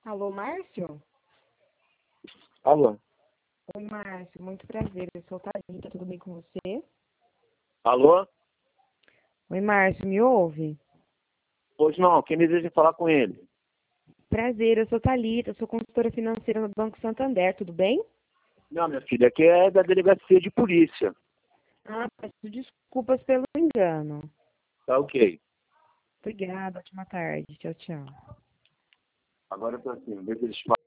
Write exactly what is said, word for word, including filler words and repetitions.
Alô, Márcio? Alô? Oi, Márcio, muito prazer. Eu sou Thalita, tudo bem com você? Alô? Oi, Márcio, me ouve? Pois não, quem deseja falar com ele? Prazer, eu sou Thalita, sou consultora financeira no Banco Santander, tudo bem? Não, minha filha, aqui é da delegacia de polícia. Ah, peço desculpas pelo engano. Tá ok. Obrigada, ótima tarde. Tchau, tchau. Agora eu tô assim, deixa eles